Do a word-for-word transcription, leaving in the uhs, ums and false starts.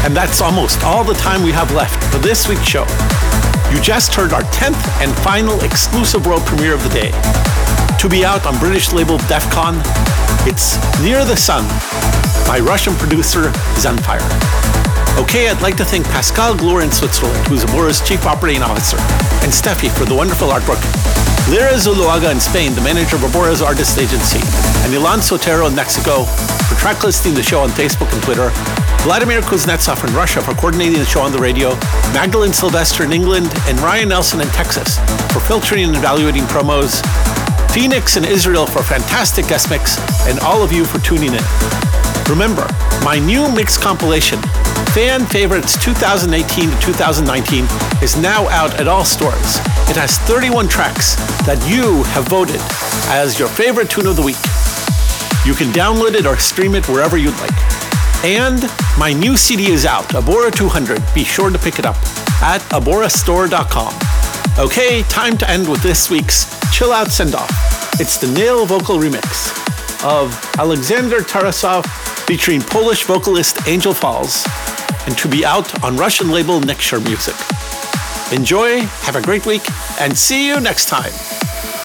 And that's almost all the time we have left for this week's show. You just heard our tenth and final exclusive world premiere of the day. To be out on British label Defcon, it's Near the Sun by Russian producer Zenfire. Okay, I'd like to thank Pascal Glor in Switzerland, who's Abora's chief operating officer, and Steffi for the wonderful artwork. Lira Zuluaga in Spain, the manager of Abora's artist agency, and Ilan Sotero in Mexico for track listing the show on Facebook and Twitter. Vladimir Kuznetsov in Russia for coordinating the show on the radio, Magdalene Sylvester in England, and Ryan Nelson in Texas for filtering and evaluating promos, Phoenix in Israel for fantastic guest mix, and all of you for tuning in. Remember, my new mix compilation, Fan Favorites two thousand eighteen to two thousand nineteen, is now out at all stores. It has thirty-one tracks that you have voted as your favorite tune of the week. You can download it or stream it wherever you'd like. And my new C D is out, Abora two hundred. Be sure to pick it up at abora store dot com. Okay, time to end with this week's Chill Out Send-Off. It's the Nail vocal remix of Alexander Tarasov featuring Polish vocalist Angel Falls, and to be out on Russian label Nekshar Music. Enjoy, have a great week, and see you next time.